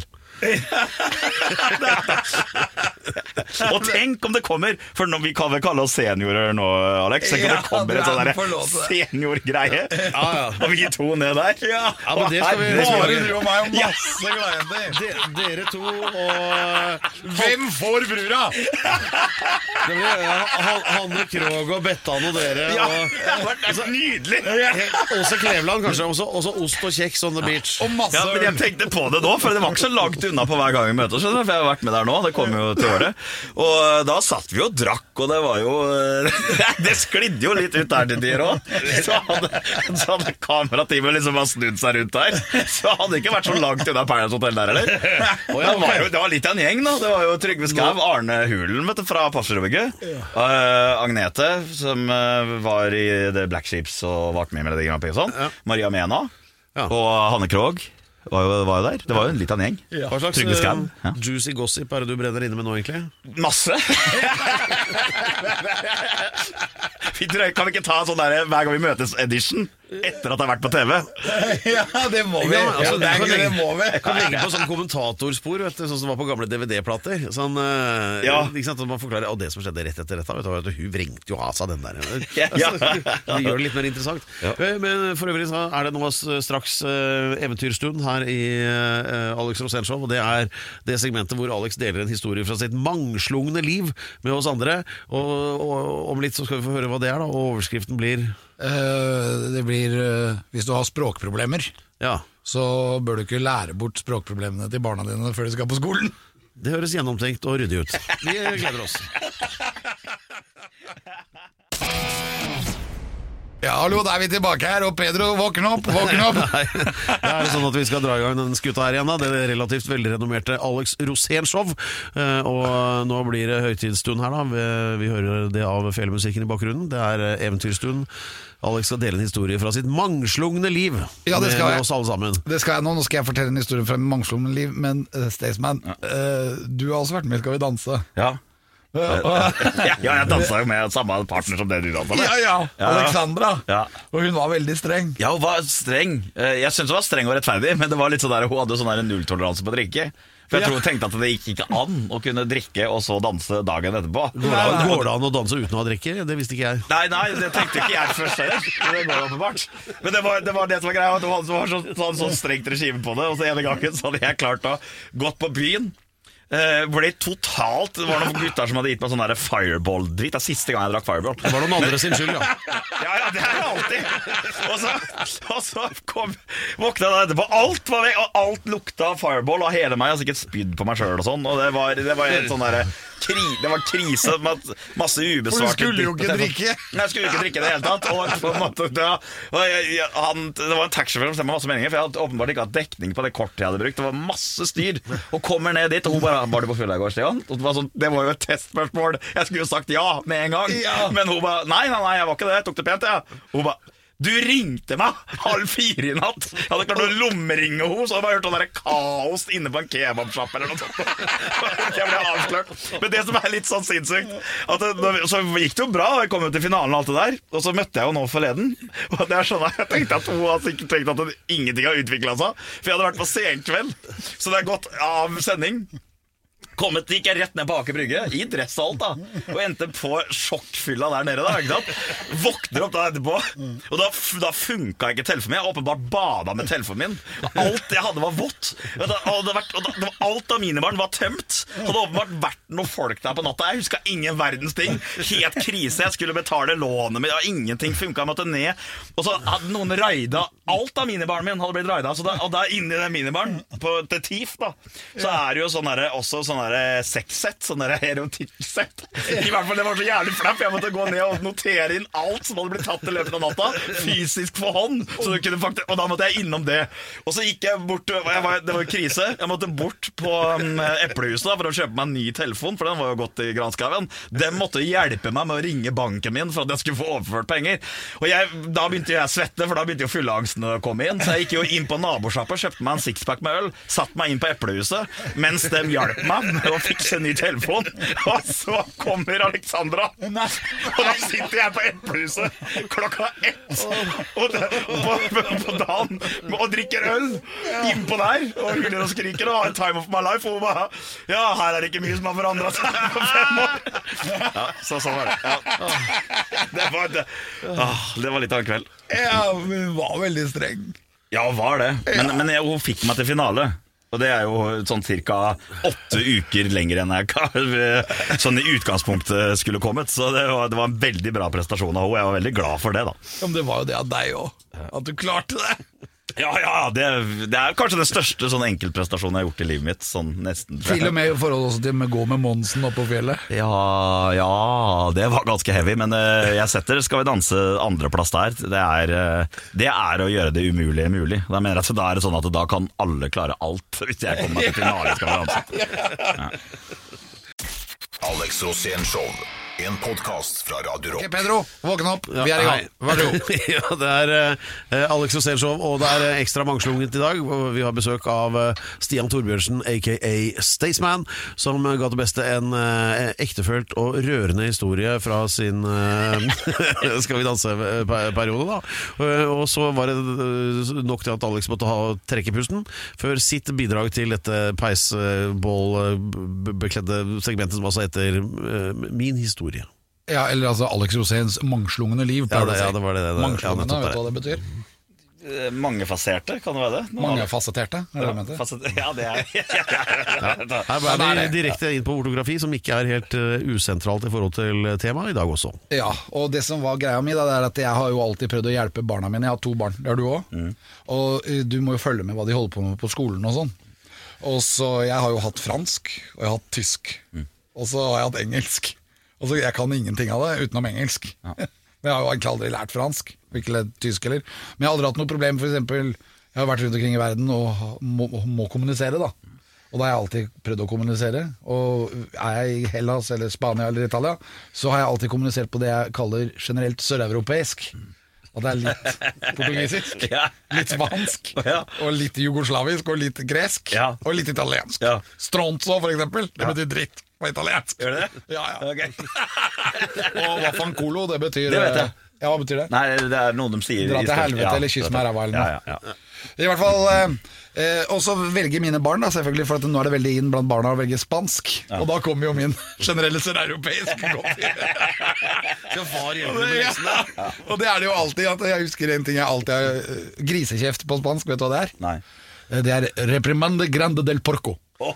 Og tenk om det kommer, for nå, vi kan vel kalle oss seniorer nå, Alex. Tenk om det kommer et sånn der seniorgreie ja, ja. Og vi to ned der ja. Ja, men det skal vi bare du og meg og masse gleier. Dere to og hvem får brura? Det blir ja, Hanne Krog og Bettan og dere ja, og, det er så nydelig. Også Kleveland kanskje, også, også ost og kjeks on the beach ja. Ja, men jeg tenkte på det nå, for det var ikke så langt unna på hver gang vi møter oss, for jeg har vært med der nå, det kom jo til året. Og da satt vi og drakk, og det var jo det sklidde jo litt ut der til tider også. Så hadde, så hadde kamerateamet liksom bare snudd seg rundt der. Så hadde det ikke vært så langt unna Paradise Hotel der, eller? Og det var jo det var litt av en gjeng da. Det var jo Trygve Skav, Arne Hulen, vet du, fra Passerbygget. Uh, Agnete, som uh, var i The Black Sheeps og vart med med det Grand Prix og sånn. Maria Mena, og Hanne Krog. Var jo, var jo der. Det var jo en litt av en gjeng. Ja. Hva slags uh, ja. juicy gossip er det du brenner inne med nå, egentlig? Masse! Kan vi ikke ta sånn der hver gang vi møtes edition etter at det har vært på T V? Ja, det må vi. Ja, altså, det, kan det legge, må vi. Kan legge på sånn kommentatorspor, vet du, sånn som var på gamle D V D-plater. Sånn, uh, ja. Ikke sant, man forklarer, og det som skjedde rett etter dette, vet du, vet du, hun vrengte jo av seg den der. Ja. Altså, det gjør det litt mer interessant. Ja. Men for øvrig så er det nå straks uh, eventyrstund her i uh, Alex Rosénshow, og det er det segmentet hvor Alex deler en historie fra sitt mangslungne liv med oss andre, og, og om litt så skal vi få høre hva det er da, og overskriften blir... Uh, det blir uh, hvis du har språkproblemer ja. Så bør du ikke lære bort språkproblemene til barna dine før de skal på skolen. Det høres gjennomtenkt og ryddig ut. Vi gleder oss. Ja, hallo, da er vi tilbake her, og Pedro, våkn opp, våkn opp. Nei, det er sånn at vi skal dra i gang den skuta her igjen da. Det er relativt velrenommerte Alex Rosénshow, og nå blir det høytidsstund her da. Vi hører det av felemusikken i bakgrunnen. Det er eventyrstund. Alex skal dele en historie fra sitt mangslungne liv. Ja, det skal med, med oss alle sammen. Det skal jeg nå. Nå skal jeg fortelle en historie fra mitt mangslungne liv. Men uh, Staysman, ja. uh, du har også vært med i Skal vi danse. Ja. Ja, jeg danset jo med samme partner som det du danset med. Ja, ja, Alexandra. Ja. Og hun var veldig streng. Ja, hun var streng. Jeg synes hun var streng og rettferdig, men det var litt sånn der, hun hadde sånn der nulltoleranse på å drikke. For jeg ja. tror hun tenkte at det gikk ikke an å kunne drikke og så danse dagen etterpå. Går det, går det an å danse uten å ha drikke? Det visste ikke jeg. Nei, nei, det tenkte ikke jeg først heller. Det går åpenbart. Men det var, det var det som var greia, at hun hadde så, så, så strengt regime på det. Og så ene gangen så hadde jeg klart å gått på byen. Uh, ble totalt. Det var noen gutter som hadde gitt meg sånn der Fireball-dritt. Det er siste gang jeg drakk Fireball. Det var noen andre sin skyld, ja. Ja, ja, det er alltid. Og så, og så kom, våkna jeg etterpå. Alt var vekk, og alt lukta Fireball av hele meg. Jeg har sikkert spydd på meg selv og sånn. Og det var, det var en sånn der kri, det var krise med masse ubesvarte. For du skulle jo ikke drikke. Nei, jeg skulle ikke drikke det hele tatt. Og på en måte, ja, og jeg, jeg, han, det var en taxisjåfør som stemte masse meninger, for jeg hadde åpenbart ikke hatt dekning på det kortet jeg hadde brukt. Det var masse styr. Og kommer ned dit, og hun bare var du på full i går, Stian? Det var, sånn, det var jo et testspørsmål. Jeg skulle jo sagt ja med en gang. Ja. Men hun bare, nei, nei, nei, jeg var ikke det. Jeg tok det pent, ja. Hun bare, Du ringte meg halv fire i natt. Jeg hadde klart å lommeringe henne, så hadde jeg bare hørt sånn der kaos inne på en kebabsjapp eller noe sånt. Jeg ble avslørt. Men det som er litt sånn sinnssykt, at det, så gikk det jo bra, jeg kom jo til finalen og alt det der, og så møtte jeg jo nå forleden. Og det er sånn at jeg tenkte at hun hadde sikkert tenkt at det, ingenting har utviklet seg, for jeg hadde vært på senkveld. Så det er gått av sending. Kommet, gikk jeg rett ned på Aker Brygge i dress og alt da, og endte på sjokkfylla der nede da, ikke sant? Våkner opp da etterpå, og da, da funket ikke telefonen min. Jeg åpenbart bada med telefonen min. Alt jeg hadde var vått, og, da, og, det vært, og da, det var, alt av minibaren var tømt. Og det hadde åpenbart vært noen folk der på natta. Jeg husket ingen verdens ting. Helt krise, jeg skulle betale lånet mitt, og ingenting funket, jeg måtte ned. Og så hadde noen raidet, alt av minibaren min hadde blitt raidet, så da, og der inne i den minibaren, på til Tif da, så er det jo sånn der, også sånn sexsett, sånn der erotikksett. I hvert fall det var så jævlig flapp. Jeg måtte gå ned og notere inn alt som hadde blitt tatt i løpet av natta, fysisk for hånd, så du kunne faktisk, og da måtte jeg innom det. Og så gikk jeg bort, jeg var, det var jo krise, jeg måtte bort på um, Eplehuset da, for å kjøpe meg en ny telefon, for den var jo gått i granskaven. Den måtte hjelpe meg med å ringe banken min for at jeg skulle få overført penger. Og jeg, da begynte jeg å svette, for da begynte jo fylleangsten å komme inn, så jeg gikk jo inn på nabosjappa, kjøpte meg en sixpack med øl, satt meg inn på Eplehuset, mens de hjalp meg og fikse en ny telefon. Og så kommer Alexandra, og da sitter jeg på Eplehuset klokka ett og det, på, på, på dagen og drikker øl innpå der og hyller og skriker og har en time of my life, og hun bare, ja, her er det ikke mye som har forandret seg på fem år. Ja, så sånn var det. Ja. Det var det. Ah, det var litt av en kveld. Ja, hun var veldig streng. Ja, var det. Men, men jeg, hun fikk meg til finale. Og det er jo sånn cirka åtte uker lenger enn jeg sånn i utgangspunktet skulle kommet. Så det var, det var en veldig bra prestasjon av henne. Jeg var veldig glad for det da. Ja, men det var jo det av deg også, at du klarte det. Ja, ja, det, det er kanskje den største sånn enkeltprestasjonen jeg har gjort i livet mitt, sånn nesten. Til og med i forhold også til å gå med Monsen opp på fjellet. Ja, ja, det var ganske heavy, men uh, jeg setter Skal vi danse andreplass der. Det er, uh, det er å gjøre det umulige mulig. Da mener jeg at da er det sånn at da kan alle klare alt hvis jeg kommer meg til finale Skal vi danse. Ja. Alex Rosén Show. En podcast fra Radio Rock. Ok, Pedro, våkne opp, vi er i gang. Vær så god. Ja, det er uh, Alex Rosén Show, og det er uh, ekstra mangslunget i dag. Vi har besøk av uh, Stian Torbjørnsen, a k a. Staysman, som uh, ga til beste en uh, ektefølt og rørende historie fra sin uh, Skal vi danse-periode da. Uh, og så var det uh, nok til at Alex måtte ha trekkepusten før sitt bidrag til dette peisbål-bekledde segmentet som altså heter uh, Min historie. Ja, eller altså Alex Roséns mangslungne liv. Ja, det, ja, det var det. det, det. Mangslungne, ja, vet du hva det betyr? Mangefaserte, kan det være det? Mangefasetterte, er det det Fasette, ja, det er ja. Her er vi direkte inn på ortografi, som ikke er helt uh, usentralt i forhold til temaet i dag også. Ja, og det som var greia mi da, det er at jeg har jo alltid prøvd å hjelpe barna mine. Jeg har to barn, det har du også. Mm. Og uh, du må jo følge med hva de holder på med på skolen og sånn. Og så jeg har jo hatt fransk, og jeg har hatt tysk, mm. og så har jeg hatt engelsk. Og så jeg kan ingenting av det utenom engelsk. Ja. Men jeg har jo egentlig aldri lært fransk, ikke lært tysk heller. Men jeg har aldri hatt noe problem, for eksempel, jeg har vært rundt omkring i verden og må, må kommunisere da. Og da har jeg alltid prøvd å kommunisere. Og er jeg i Hellas eller Spania eller Italia, så har jeg alltid kommunisert på det jeg kaller generelt søreuropeisk. Og det er litt portugisisk, ja. Litt spansk, ja. Og litt jugoslavisk, og litt gresk, ja. Og litt italiensk. Ja. Stronzo for eksempel, det ja. betyr dritt på italiensk. Gjør det? Ja, ja. Okay. Og vaffankolo, det betyr... Det vet jeg. Ja, hva betyr det? Nei, det er noe de sier. Dra til helvete ja, eller kyss meg ræva eller noe. Ja, ja, ja. I hvert fall eh, Og så velger mine barn da, selvfølgelig, for at nå er det veldig inn blant barna å velge spansk, ja. Og da kommer jo min generelle søreuropeisk godt i. Så far hjelper med leksene. Ja. Og det er det jo alltid at jeg husker en ting jeg alltid har uh, grisekjeft på spansk, vet du hva det er? Nei. Det er reprimande grande del porco. Oh.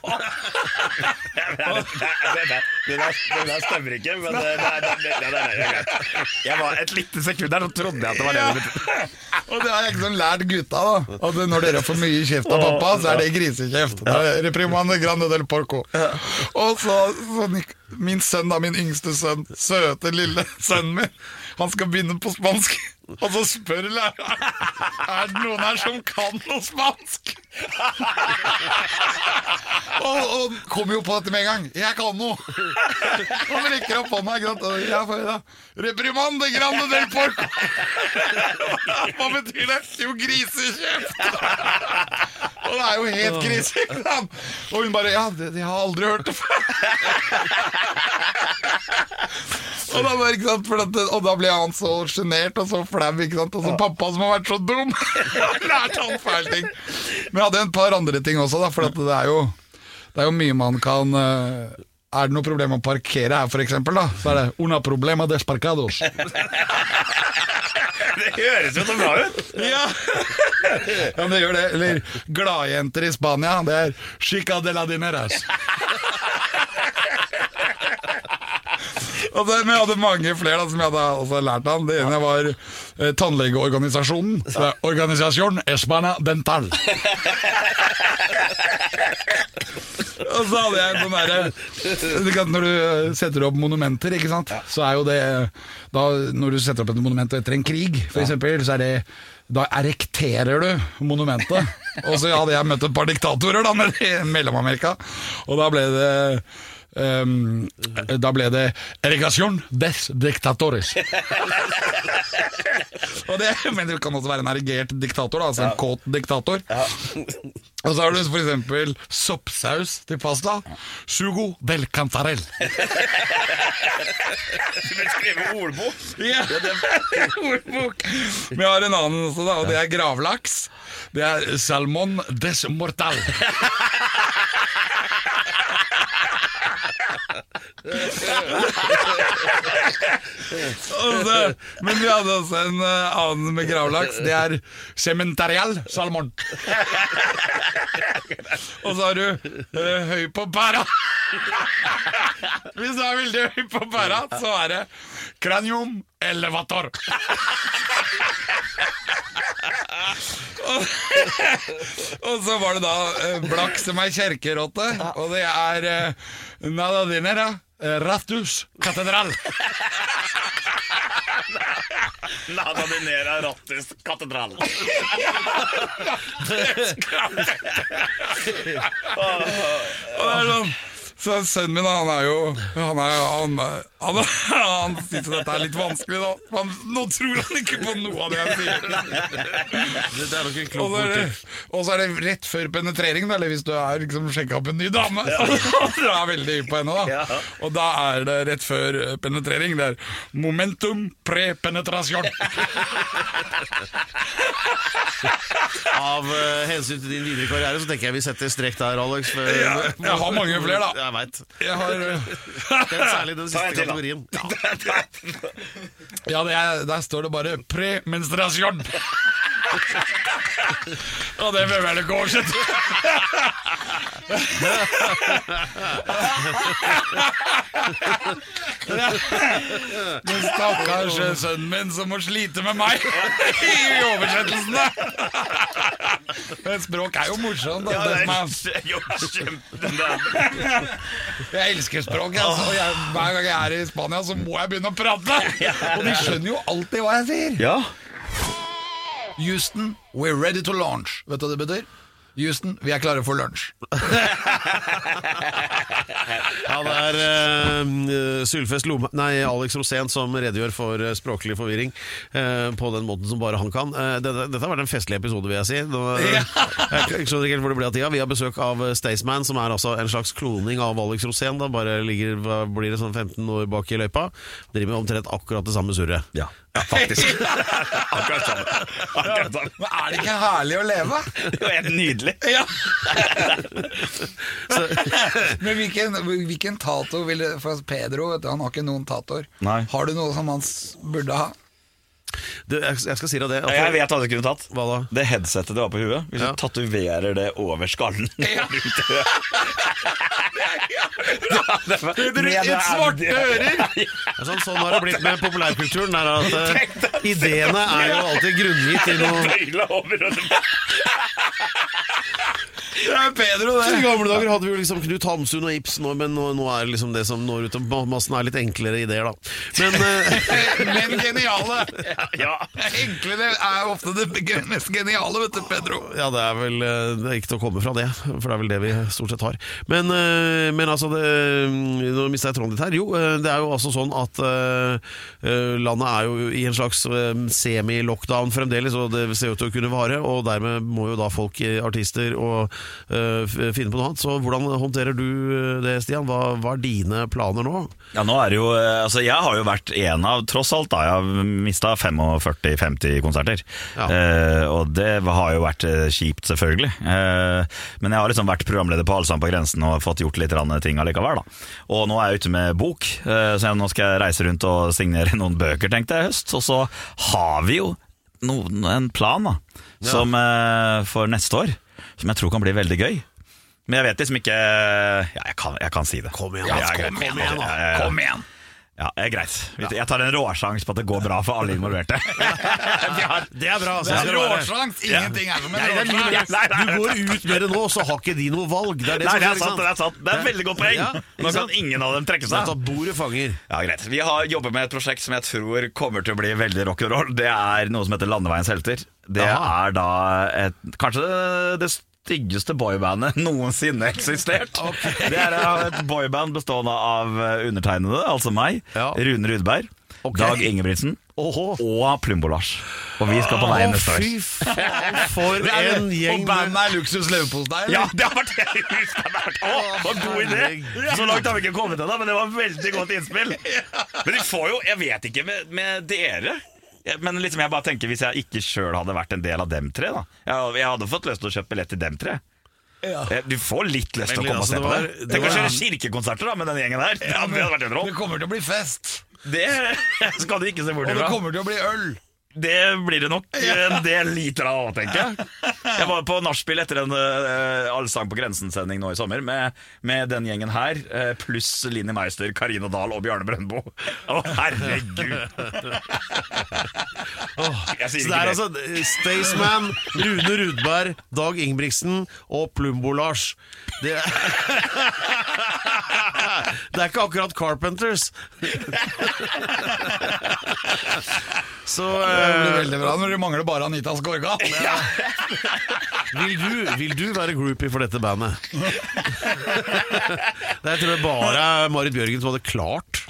det, det, det, det, det, det der stemmer ikke, men det, det, det, det, det, det er greit. Jeg var et lite sekund der, så trodde jeg at det var det det betydde. Og det har jeg ikke sånn lært gutta da, at når dere får mye kjeft av pappa, så er det grisekjeft. Det er reprimande grande del porco. Og så, så min sønn da, min yngste sønn, søte lille sønnen min, Han skal begynne på spansk. Og så spør læreren: Er det noen her som kan noe spansk? og, og kommer jo på dette med en gang. Jeg kan noe. Han rekker opp hånda. Ja, da. Reprimande grande del porco. Hva betyr det? Jo, grisekjeft. Og det er jo helt krise. Og hun bare: Ja, det, jeg har aldri hørt det før. Og da, var, ikke sant, for at, og da ble han så genert og så flau, ikke sant? Og så pappa som har vært så dum lærte han feil ting. Men jeg hadde en par andre ting også da, for at det er jo det er jo mye man kan uh, er det noe problem å parkere her for eksempel da, så er det una problema desparcados. Det høres jo så bra ut. Ja. Ja, det gjør det. Eller gladjenter i Spania, det er chica de la dineras. Og det, men jeg hadde mange flere da, som jeg hadde også lært han. Det ene var eh, tannlegeorganisasjonen. Så det er Organisasjon Espana Dental. Og så hadde jeg en sånn derre, når du setter opp monumenter, ikke sant, så er jo det da, når du setter opp et monument etter en krig for eksempel, så er det da erekterer du monumentet. Og så hadde jeg møtt et par diktatorer da nede i Mellom-Amerika, og da ble det Um, da ble det Eregasjon des dictatores. Og det, men det kan også være en erigert diktator da, altså en kåt diktator. Og så har du for eksempel soppsaus til pasta. Sugo del cantarell. Du vil skrive ordbok. Ja, ordbok. Men jeg har en annen også da, og det er gravlaks. Det er salmon des mortal. Så, men vi hadde også en uh, annen med gravlaks. Det er sementarial salmon. Og så har du uh, høy på pæra. Hvis du er veldig høy på pæra, så er det cranium elevator. og, og så var det da uh, blakk som er kjerkerotte. Og det er uh, nada dinera Rattus katedral. Nada dinera Rattus katedral. Og det er sånn. Så sønnen min, han er jo Han, er, han, han, han synes dette er litt vanskelig da. Han, nå tror han ikke på noe av det jeg sier. Det er nok en klok Og så er det, og så er det rett før penetrering da, eller hvis du er liksom sjekket opp en ny dame, ja. Du er veldig hypp på henne da, ja. Og da er det rett før penetrering. Det er momentum pre-penetrasjon. Av uh, hensyn til din videre karriere så tenker jeg vi setter strek der, Alex. For, ja, jeg har mange flere da. Jeg vet. Jeg har den, særlig den siste kategorien. Ja, ja det er, der står det bare pre-menstruasjon. Og det bør vel ikke oversette. Den stakkars sønnen min som må slite med meg i oversettelsene. Men språk er jo morsomt. Ja, det er jo kjempe. Jeg elsker språk, altså. Og jeg, hver gang jeg er i Spania så må jeg begynne å prate. Og de skjønner jo alltid hva jeg sier. Ja. Houston, we're ready to launch. Vet du hva det betyr? Houston, vi er klare for lunsj. Ja, det er uh, Sylfest Lome Nei, Alex Rosén som redegjør for uh, språklig forvirring uh, på den måten som bare han kan. uh, Dette, dette har vært en festlig episode, vil jeg si. Nå, uh, jeg skjønner ikke helt hvor det ble av tida. Vi har besøk av Staysman, som er altså en slags kloning av Alex Rosén da. Bare ligger, blir det sånn femten år bak i løypa. Driver med omtrent akkurat det samme surret. Ja, ja faktisk. Akkurat sånn. Akkurat sånn. Men er det ikke herlig å leve? Det er helt nydelig. Ja. Men hvilken, hvilken tato vil det, for Pedro, vet du, han har ikke noen tator. Nei. Har du noe som han burde ha? Du, jeg, jeg skal si deg det at Jeg vet hva du kunne tatt. Hva da? Det headsetet du har på huet. Hvis Ja. du tatoverer det over skallen. Ja. Et svarte ører. Sånn, sånn har det blitt med populærkulturen er at uh, ideene er jo alltid grunngitt i noe. Bøyle over og Det er Pedro, det. I gamle dager hadde vi jo liksom Knut Hamsun og Ibsen, men nå, nå er det liksom det som når ut av massen er litt enklere ideer, da. Men, men geniale. Ja. Enkle det er jo ofte det mest geniale, vet du, Pedro. ja, det er vel det er ikke til å komme fra det, for det er vel det vi stort sett har. Men, men altså, det, nå mistet jeg tråden litt her. Jo, det er jo altså sånn at uh, landet er jo i en slags semi-lockdown fremdeles, og det ser ut til å kunne vare, og dermed må jo da folk, artister og Uh, finne på noe annet. Så hvordan håndterer du det, Stian? Hva, hva er dine planer nå? Ja, nå er det jo Altså, jeg har jo vært en av tross alt da, jeg har mistet førtifem til femti konserter. Ja. uh, Og det har jo vært uh, kjipt, selvfølgelig. uh, Men jeg har liksom vært programleder på Allsang på grensen og fått gjort litt ting allikevel, da. Og nå er jeg ute med bok, uh, så jeg, nå skal jeg reise rundt og signere noen bøker, tenkte jeg i høst. Og så har vi jo noen, en plan da, ja. Som uh, for neste år som jeg tror kan bli veldig gøy. Men jeg vet liksom ikke Ja, jeg kan, jeg kan si det. Kom igjen, ja, ja, kom, kom igjen, igjen, ja, ja, ja. Kom igjen. Ja, det er greit. Jeg tar en råsjans på at det går bra for alle involverte. Det er bra. Det er råsjans. Ingenting er som en råsjans. Du går ut med det nå, så har ikke de noe valg. Det er, det Nei, som det er, er sant, det er sant. Det er et veldig godt poeng. Ja, nå kan ingen av dem trekke seg. Bordet fanger. Ja, greit. Vi har jobbet med et prosjekt som jeg tror kommer til å bli veldig rock'n'roll. Det er noe som heter Landeveiens helter. Det Aha. er da et, kanskje det, det styggeste boybandet noensinne eksistert. Okay. Det er et boyband bestående av undertegnede, altså meg, ja. Rune Rudberg, okay. Dag Ingebrigtsen Oho. Og Plumbo-Lars. Og vi skal på vei neste år. Fy faen, for en gjeng. Og bandet er Luksus leverpostei, eller? Ja, det har vært det. Å, god idé. Så langt har vi ikke kommet ennå, men det var veldig godt innspill. Men de får jo, jeg vet ikke med, med dere Men liksom jeg bare tenker hvis jeg ikke selv hadde vært en del av dem tre da. Jeg, jeg hadde fått lyst til å kjøpe billett til dem tre. Ja. Du får litt lyst til å komme og se på det. det Tenk å kjøre kirkekonserter da med den gjengen her. Ja, det hadde vært en råd. Det kommer til å bli fest. Det skal du ikke se bort ifra. Og det kommer til å bli øl. Det blir det nok en del liter av, tenker jeg. Jeg var på nachspiel etter en uh, Allsang på grensen-sending nå i sommer med, med den gjengen her, uh, pluss Linni Meister, Karina Dahl og Bjarne Brøndbo. Å, oh, herregud. oh, Så det er altså Staysman, Rune Rudberg, Dag Ingebrigtsen og Plumbo-Lars. Det er Det er ikke akkurat Carpenters. Så uh, det blir veldig bra når det mangler bare Anita Skorga. Ja. vil, du, vil du være groupie for dette bandet? Det tror jeg bare er Marit Bjørgen som hadde klart.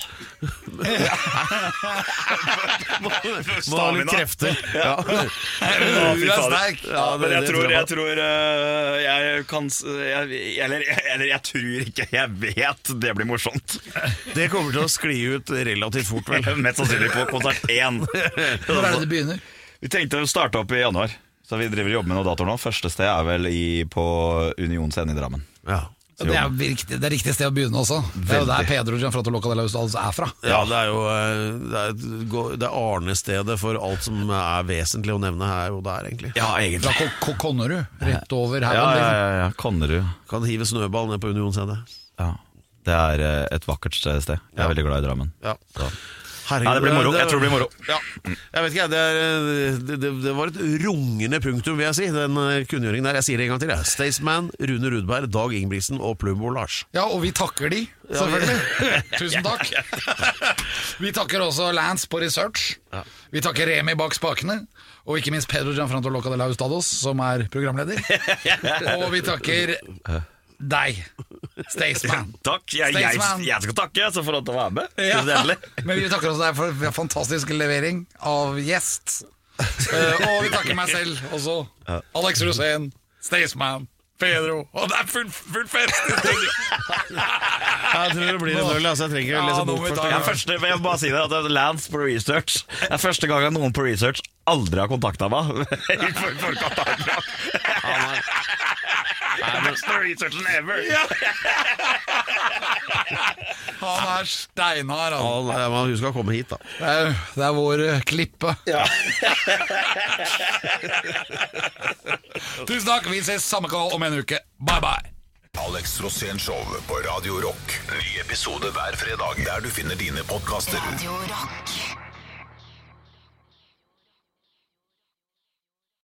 Må ha litt krefter. Ja. Du er sterk. Ja, men jeg tror jeg tror uh, jeg kan jeg, eller, eller jeg tror ikke jeg vet det blir morsomt. Det kommer til å skli ut relativt fort, vel. Mest sannsynlig på konsert én. Når er det det begynner? Vi tenkte å starte opp i januar. Så vi driver og jobber med noen datoer nå. Første sted er vel i, på Union Scene i Drammen. Ja. Det er riktig, det er riktig sted å begynne også. Det er jo der Pedro Gianfranto Locadelaus er fra. Ja, det er jo det er, det er Arne-stedet for alt som er vesentlig å nevne her og der, egentlig. Ja, egentlig. Fra Konnerud, rett over her. Ja, ja, ja, ja. Konnerud. Kan hive snøball ned på Union-stedet. Ja, det er et vakkert sted. Jeg er ja. veldig glad i Drammen. Ja. Så. Herregud, ja, det blir moro. Jeg tror det blir moro. Ja. Jeg vet ikke, det, er, det, det, det var et rungende punktum, vil jeg si, den kunngjøringen der. Jeg sier det en gang til. Staysman, Rune Rudberg, Dag Ingebrigtsen og Plumbo-Lars. Ja, og vi takker de, selvfølgelig. Tusen takk. Vi takker også Lance på research. Vi takker Remi bak spakene. Og ikke minst Pedro Gianfranto Locadelaus Dados, som er programleder. Og vi takker deg, Staysman. Takk, jeg, jeg, jeg skal takke så for at du var med. Ja. Men vi takker også deg for fantastisk levering av gjest. uh, Og vi takker meg selv også. Alex Rosén, Staysman, Pedro. Og det er full, full fest i studio. Jeg tror det blir en øl, altså. Jeg trenger å lese bok først. Ja, første, jeg må bare si det, at Lance på research. Det er første gang noen på research aldri har kontaktet meg. For, for kontaktet. I'm the researchen ever. Ja. Han er steinhard. Han, man husker å komme hit, da. Det er, det er vår klippe. Ja. Tusen takk, vi ses samme kall om en uke. Bye bye. Alex Rosén Show på Radio Rock. Ny episode hver fredag der du finner dine podcaster. Radio Rock.